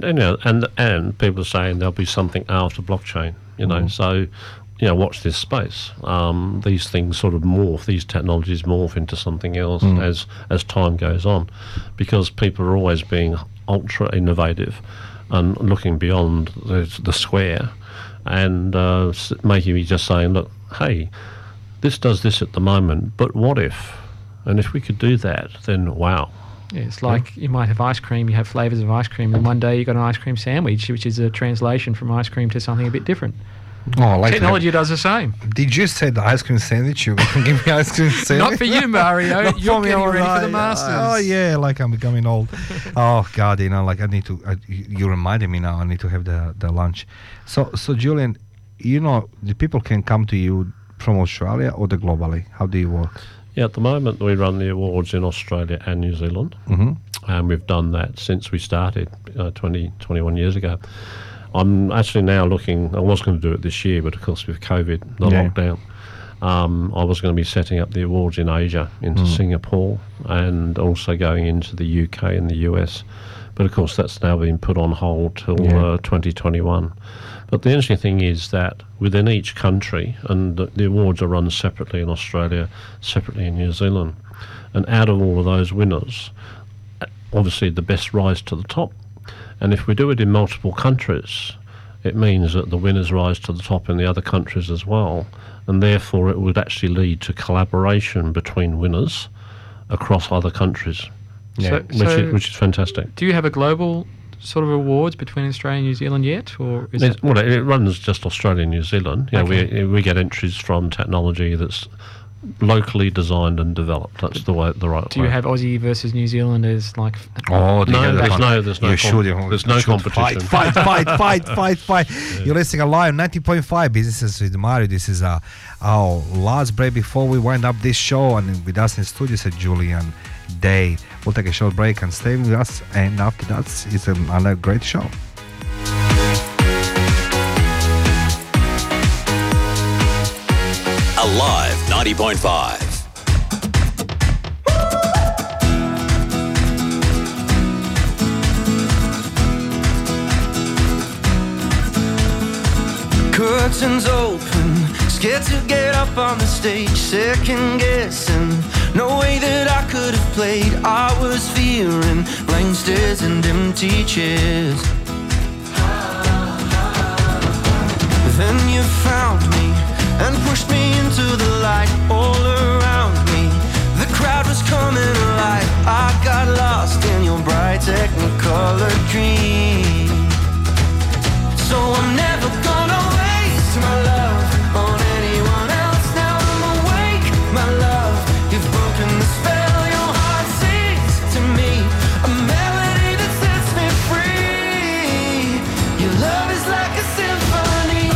Speaker 10: And people are saying there'll be something after blockchain, you know. So, you know, watch this space. These things sort of morph, these technologies morph into something else as time goes on, because people are always being ultra innovative and looking beyond the square. And making me just saying, look, hey, this does this at the moment, but what if? And if we could do that, then wow.
Speaker 7: Yeah, it's like you might have ice cream, you have flavours of ice cream, and one day you got an ice cream sandwich, which is a translation from ice cream to something a bit different.
Speaker 9: Oh, like
Speaker 7: technology does the same.
Speaker 9: Did you say the ice cream sandwich? You can give me ice cream sandwich?
Speaker 7: Not for you, Mario. You're getting ready for the Masters.
Speaker 9: Oh yeah, like I'm becoming old. Oh God, you know, like I need to. You reminded me now. I need to have the lunch. So Julian, you know, the people can come to you from Australia or globally. How do you work?
Speaker 10: Yeah, at the moment we run the awards in Australia and New Zealand, and we've done that since we started 21 years ago. I'm actually now looking, I was going to do it this year, but of course with COVID, the lockdown, I was going to be setting up the awards in Asia, into Singapore, and also going into the UK and the US. But of course that's now been put on hold till 2021. But the interesting thing is that within each country, and the awards are run separately in Australia, separately in New Zealand, and out of all of those winners, obviously the best rise to the top. And if we do it in multiple countries, it means that the winners rise to the top in the other countries as well, and therefore it would actually lead to collaboration between winners across other countries, which is fantastic.
Speaker 7: Do you have a global sort of awards between Australia and New Zealand yet, or is it?
Speaker 10: Well, it runs just Australia and New Zealand. You know, we get entries from technology that's locally designed and developed. That's the right way.
Speaker 7: Do you have Aussie versus New Zealand as like?
Speaker 10: Oh, there's no competition.
Speaker 9: Fight! Yeah. You're listening to Live 90.5 Businesses with Mario. This is our last break before we wind up this show, and with us in studio is Julian Day. We'll take a short break and stay with us, and after that it's another great show.
Speaker 11: Alive 90.5.
Speaker 12: Curtains open, scared to get up on the stage, second guessing, no way that I could have played. I was fearing blank stares and empty chairs. Then you found me and pushed me into the light. All around me the crowd was coming alive. I got lost in your bright technicolor dream. So I'm never gonna waste my love on anyone else. Now I'm awake, my love, you've broken the spell. Your heart sings to me a melody that sets me free. Your love is like a symphony.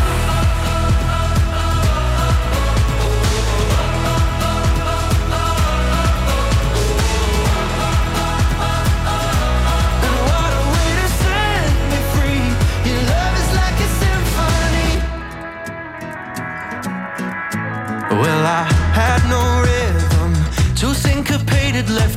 Speaker 12: And what a way to say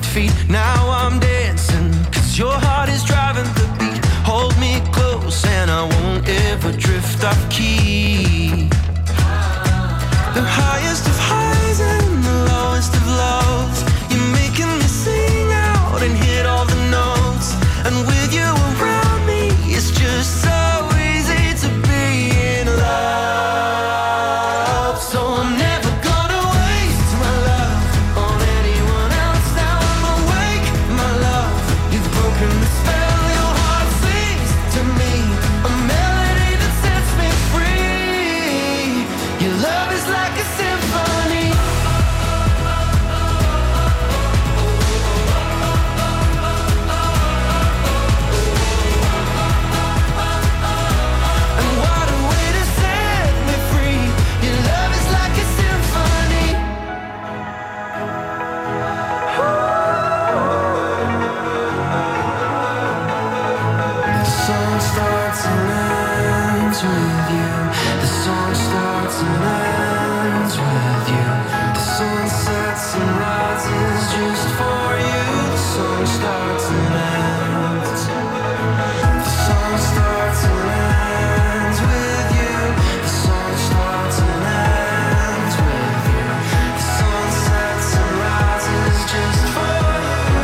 Speaker 12: feet. Now I'm dancing, 'cause your heart is driving the beat. Hold me close and I won't ever drift off key. The highest of highs and the lowest of lows. You're making me sing out and hit all the notes. And with you around me, it's just so easy to be in love. So I'm never gonna waste my love on anyone else. Now I'm awake, my love. You've broken the spell. Your heart sings to me a melody that sets me free. Your love is like a symphony. And what a way to set me free. Your love is like a symphony. The song starts and ends with you. The song starts and ends with you. The sun sets and rises just for you. The song starts and ends. The song starts and ends with you. The song starts and ends with you. The sun sets and rises just for you.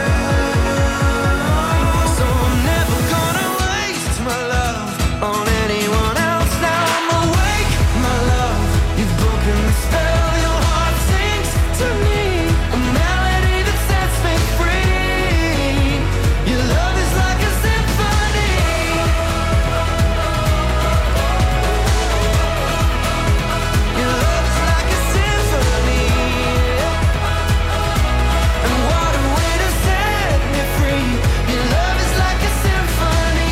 Speaker 12: So I'm never gonna waste my love on anyone else. Now I'm awake, my love. You've broken the spell. Your heart sings to me a melody that sets me free. Your love is like a symphony. Your love is like a symphony. And what a way to set me free. Your love is like a symphony.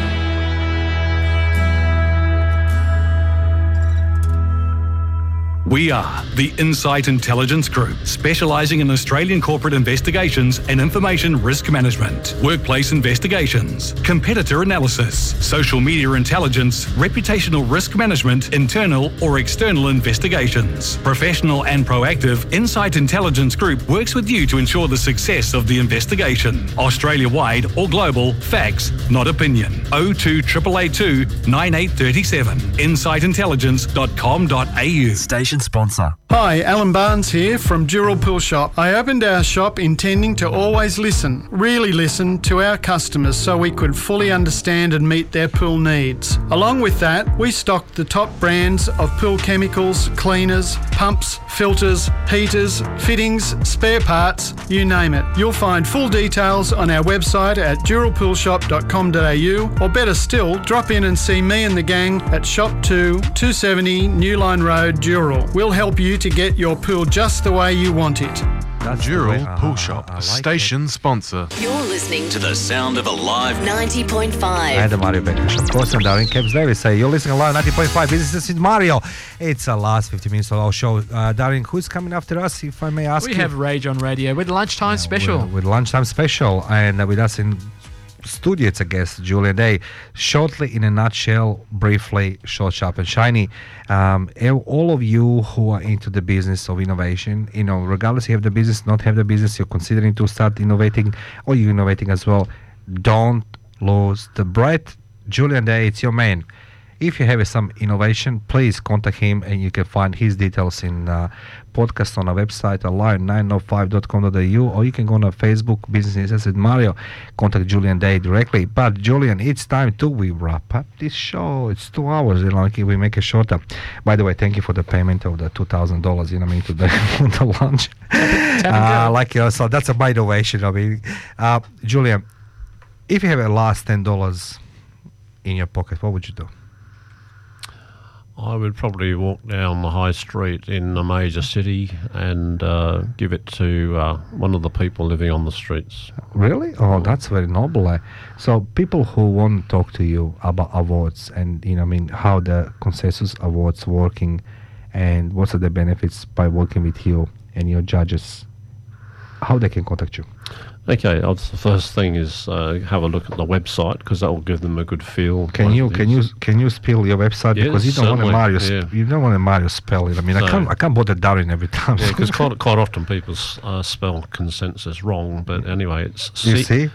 Speaker 21: We are the Insight Intelligence Group, specialising in Australian corporate investigations and information risk management, workplace investigations, competitor analysis, social media intelligence, reputational risk management, internal or external investigations. Professional and proactive, Insight Intelligence Group works with you to ensure the success of the investigation. Australia-wide or global, facts, not opinion. 02 882 9837. insightintelligence.com.au.
Speaker 22: Station sponsor.
Speaker 23: Hi, Alan Barnes here from Dural Pool Shop. I opened our shop intending to always listen, really listen to our customers so we could fully understand and meet their pool needs. Along with that, we stocked the top brands of pool chemicals, cleaners, pumps, filters, heaters, fittings, spare parts, you name it. You'll find full details on our website at duralpoolshop.com.au, or better still, drop in and see me and the gang at Shop 2, 270 New Line Road, Dural. We'll help you to get your pool just the way you want it.
Speaker 24: Dural Pool Shop, station sponsor.
Speaker 13: You're listening
Speaker 11: To the sound of a live
Speaker 13: 90.5.
Speaker 9: And the Mario Beckers, of course, and Darren Caps Davis say you're listening live 90.5 Business with Mario. It's the last 50 minutes of our show. Darren, who's coming after us, if I may ask
Speaker 7: We
Speaker 9: you?
Speaker 7: have Rage on Radio with lunchtime special.
Speaker 9: With lunchtime special, and with us in studio, it's a guest, Julian Day. Shortly, in a nutshell, briefly, short, sharp, and shiny. All of you who are into the business of innovation, regardless you have the business, not have the business, you're considering to start innovating, or you're innovating as well, don't lose the breath. Julian Day, it's your man. If you have some innovation, please contact him, and you can find his details in podcast on our website, align905.com.au, or you can go on our Facebook, Business Insights with Mario, contact Julian Day directly. But Julian, it's time we wrap up this show. It's 2 hours, we make it shorter. By the way, thank you for the payment of the $2,000, to the lunch. So that's a by the way, Julian, if you have a last $10 in your pocket, what would you do?
Speaker 10: I would probably walk down the high street in a major city and give it to one of the people living on the streets.
Speaker 9: Really? Oh, that's very noble. So people who want to talk to you about awards and, how the Consensus Awards working and what are the benefits by working with you and your judges, how they can contact you?
Speaker 10: Okay, the first thing is have a look at the website, because that will give them a good feel.
Speaker 9: Can you spell your website,
Speaker 10: Yes,
Speaker 9: because you don't want Mario spell it. I mean,
Speaker 10: So-
Speaker 9: I can't bother Darren every time.
Speaker 10: Yeah, because quite often people spell consensus wrong, but anyway, it's
Speaker 9: You see?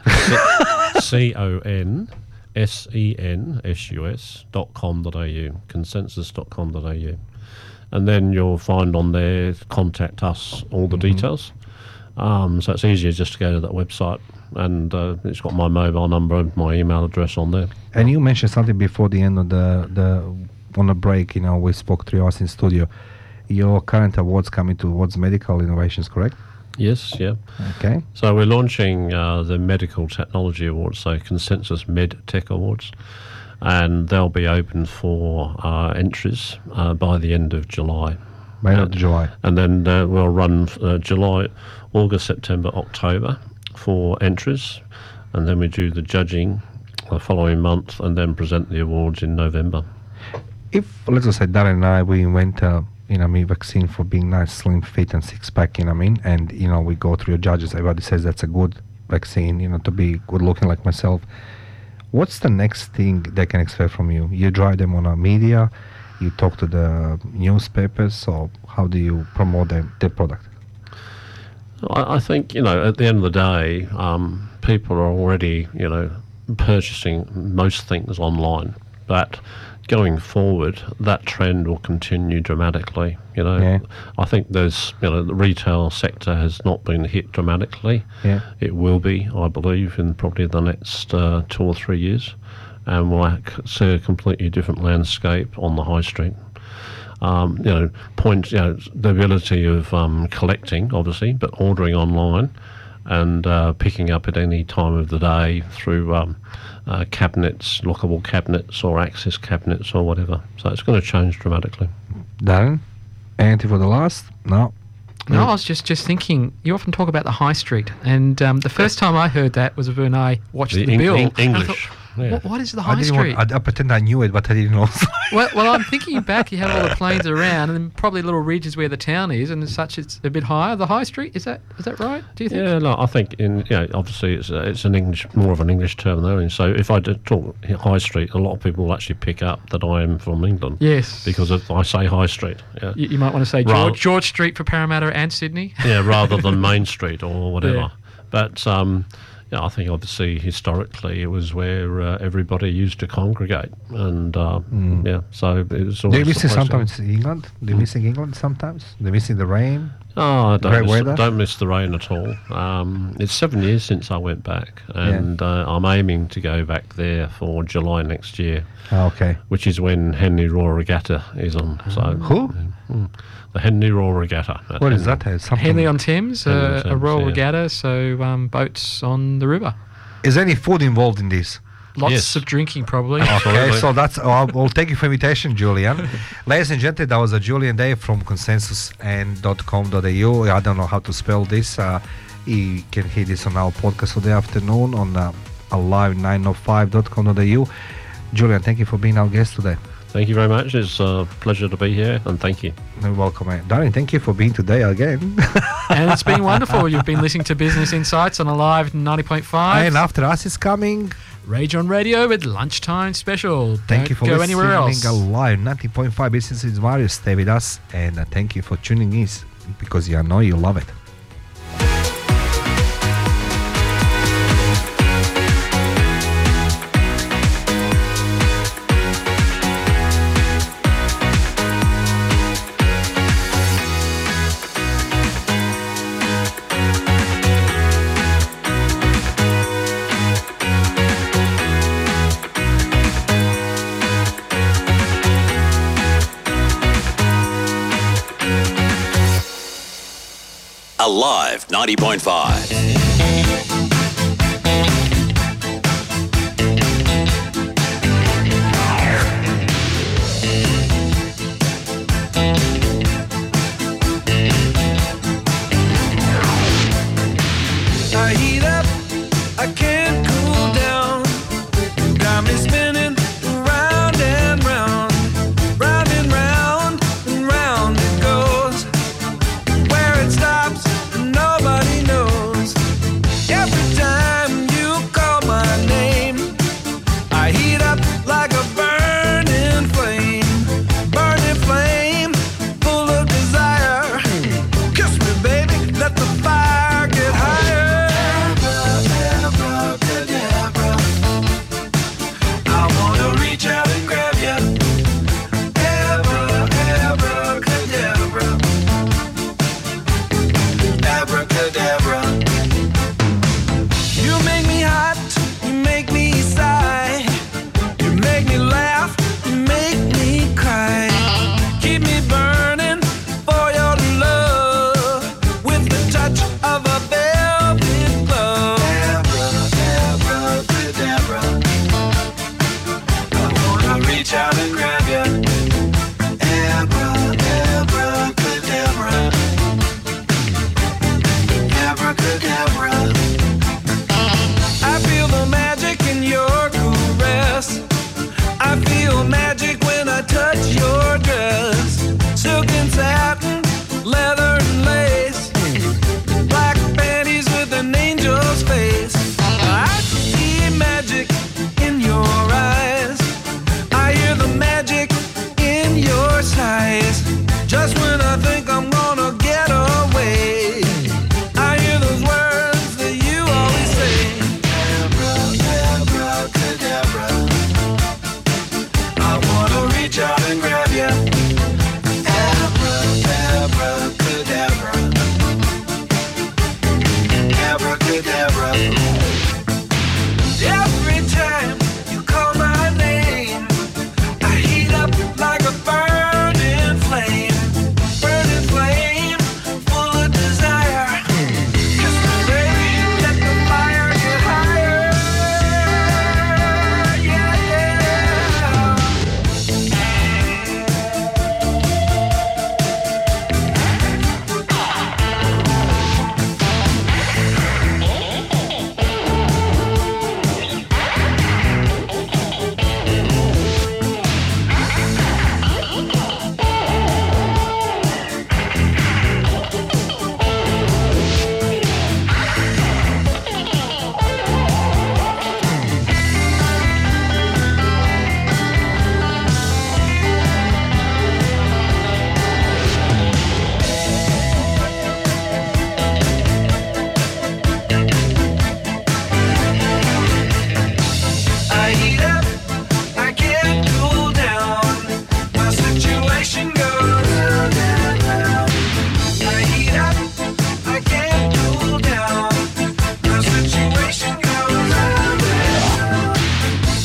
Speaker 10: consensus.com.au, consensus.com.au. And then you'll find on there, contact us, all the details. So it's easier just to go to that website, and it's got my mobile number and my email address on there.
Speaker 9: And you mentioned something before the end of the on a break. You know, we spoke 3 hours in studio. Your current awards coming towards medical innovations, correct?
Speaker 10: Yes, yeah.
Speaker 9: Okay.
Speaker 10: So we're launching the Medical Technology Awards, so Consensus Med Tech Awards, and they'll be open for entries by the end of July.
Speaker 9: By end of July.
Speaker 10: And then we'll run July, August, September, October for entries, and then we do the judging the following month, and then present the awards in November.
Speaker 9: If, let's just say, Darren and I, we invent a vaccine for being nice, slim, fit, and six-pack, and, we go through your judges, everybody says that's a good vaccine, to be good-looking like myself. What's the next thing they can expect from you? You drive them on a media, you talk to the newspapers, or how do you promote their product?
Speaker 10: I think, at the end of the day, people are already, purchasing most things online. But going forward, that trend will continue dramatically. I think there's, the retail sector has not been hit dramatically.
Speaker 9: Yeah.
Speaker 10: It will be, I believe, in probably the next 2 or 3 years. And we'll see a completely different landscape on the high street. The ability of collecting, obviously, but ordering online and picking up at any time of the day through cabinets, lockable cabinets or access cabinets or whatever. So it's going to change dramatically.
Speaker 9: Darren, anything for the last? No.
Speaker 7: No, I was just thinking, you often talk about the high street, and the first time I heard that was when I watched the bill.
Speaker 10: English.
Speaker 7: What is the high street?
Speaker 9: I pretend I knew it, but I didn't know.
Speaker 7: well, I'm thinking back, you have all the planes around, and then probably little regions where the town is, and as such, it's a bit higher. The high street, is that right? Do you think?
Speaker 10: Yeah, no, I think obviously it's an English, more of an English term though. And so if I did talk high street, a lot of people will actually pick up that I am from England.
Speaker 7: Yes,
Speaker 10: because if I say high street. Yeah.
Speaker 7: You might want to say George Street for Parramatta and Sydney.
Speaker 10: Yeah, rather than Main Street or whatever.
Speaker 7: Yeah.
Speaker 10: But I think obviously historically it was where everybody used to congregate, and so it was.
Speaker 9: Do you miss it sometimes in England? Do you miss England sometimes? Do you miss the rain?
Speaker 10: Oh, I
Speaker 9: weather?
Speaker 10: don't miss the rain at all. It's 7 years since I went back, and I'm aiming to go back there for July next year.
Speaker 9: Oh, okay.
Speaker 10: Which is when Henley Royal Regatta is on. So
Speaker 9: who?
Speaker 10: The Henley Royal Regatta.
Speaker 9: What is that?
Speaker 7: Henley on Thames, a Royal
Speaker 10: yeah.
Speaker 7: Regatta, so boats on the river.
Speaker 9: Is there any food involved in this?
Speaker 7: Lots of drinking, probably.
Speaker 9: Okay, so that's. I'll take your invitation, Julian. Ladies and gentlemen, that was a Julian Day from consensus.com.au. I don't know how to spell this. You can hear this on our podcast today afternoon on alive905.com.au. Julian, thank you for being our guest today.
Speaker 10: Thank you very much. It's a pleasure to be here, and thank you.
Speaker 9: You're welcome, mate. Darren, thank you for being today again.
Speaker 7: And it's been wonderful. You've been listening to Business Insights on Alive 90.5.
Speaker 9: And after us is coming
Speaker 7: Rage on Radio with Lunchtime Special.
Speaker 9: Thank you for
Speaker 7: go
Speaker 9: listening.
Speaker 7: Anywhere else.
Speaker 9: Alive 90.5 Business is Mario. Stay with us, and thank you for tuning in, because I know you love it.
Speaker 11: Alive 90.5.
Speaker 12: I heat up, I can't cool down. Got me spinning round and round, round and round and round it goes. Where it stops, nobody knows.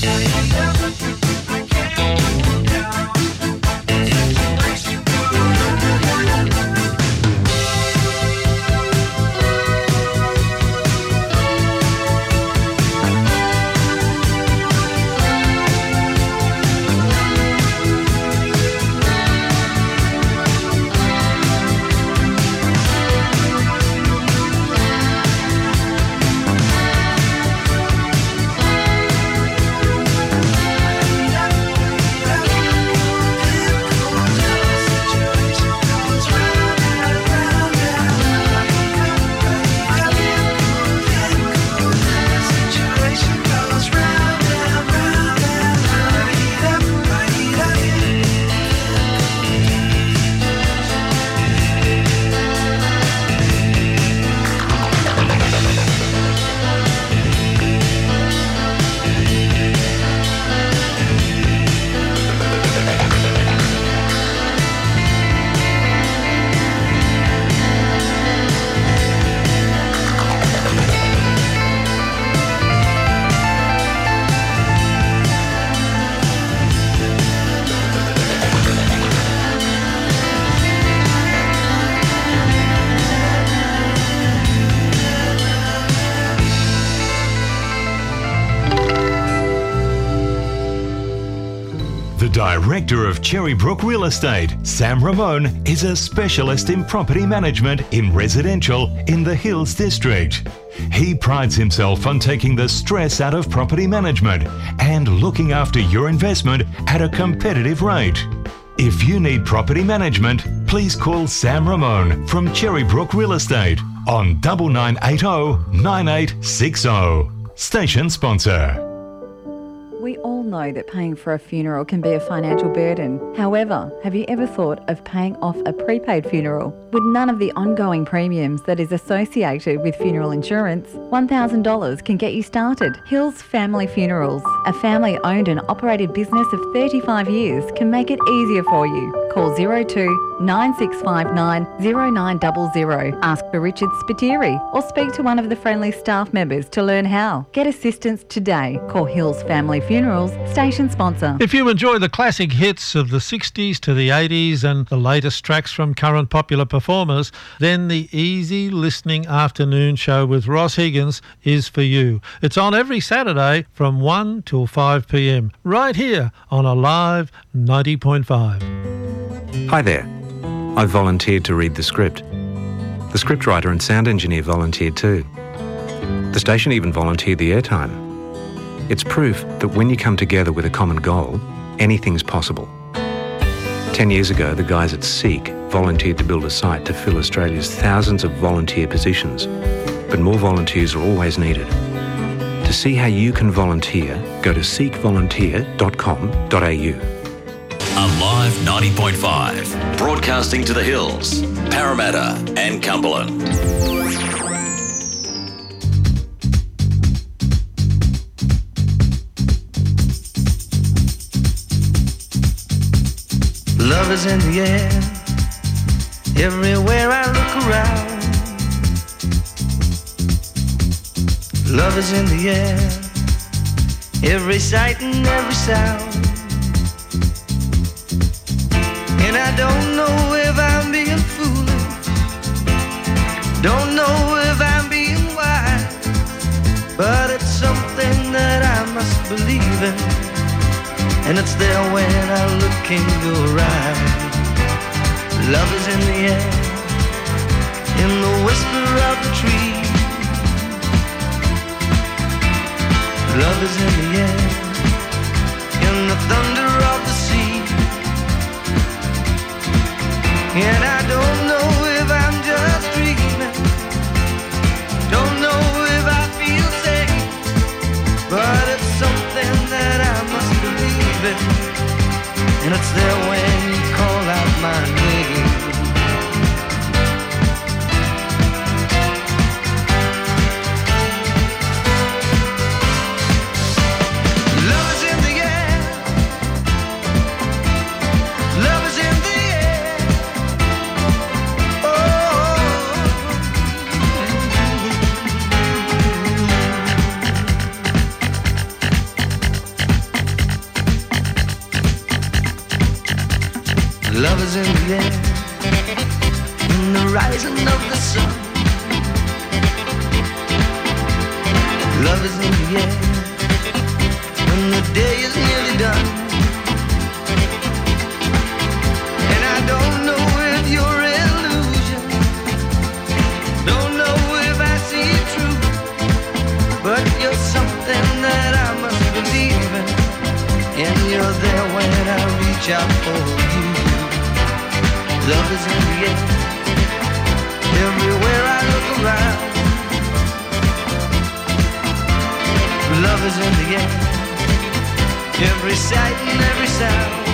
Speaker 8: Director of Cherrybrook Real Estate, Sam Ramone, is a specialist in property management in residential in the Hills District. He prides himself on taking the stress out of property management and looking after your investment at a competitive rate. If you need property management, please call Sam Ramone from Cherrybrook Real Estate on 9980 9860. Station sponsor.
Speaker 2: We all know that paying for a funeral can be a financial burden. However, have you ever thought of paying off a prepaid funeral? With none of the ongoing premiums that is associated with funeral insurance, $1,000 can get you started. Hills Family Funerals, a family-owned and operated business of 35 years, can make it easier for you. Call 02 9659 0900. Ask for Richard Spiteri or speak to one of the friendly staff members to learn how. Get assistance today. Call Hills Family Funerals, station sponsor.
Speaker 3: If you enjoy the classic hits of the 60s to the 80s and the latest tracks from current popular performers, then the easy listening afternoon show with Ross Higgins is for you. It's on every Saturday from 1 till 5 p.m. right here on Alive 90.5.
Speaker 4: Hi there. I volunteered to read the script. The scriptwriter and sound engineer volunteered too. The station even volunteered the airtime. It's proof that when you come together with a common goal, anything's possible. 10 years ago, the guys at Seek volunteered to build a site to fill Australia's thousands of volunteer positions. But more volunteers are always needed. To see how you can volunteer, go to seekvolunteer.com.au.
Speaker 11: Alive 90.5, broadcasting to the Hills, Parramatta and Cumberland.
Speaker 22: Love is in the air, everywhere I look around. Love is in the air, every sight and every sound. And I don't know if I'm being foolish, don't know if I'm being wise, but it's something that I must believe in, and it's there when I look in your eyes. Love is in the air, in the whisper of the tree. Love is in the air, in the thunder of the sea. And I don't know if I'm just dreaming, don't know if I feel safe, but it's something that I must believe in, and it's there when you call out my name. Love is in the air, love is in the air. Oh, Love is in the air, in the rising of the sun. Love is in the air, when the day is nearly done. And I don't know if you're illusion, don't know if I see it true, but you're something that I must believe in, and you're there when I reach out for you. Love is in the air, everywhere I look around. Love is in the air, every sight and every sound.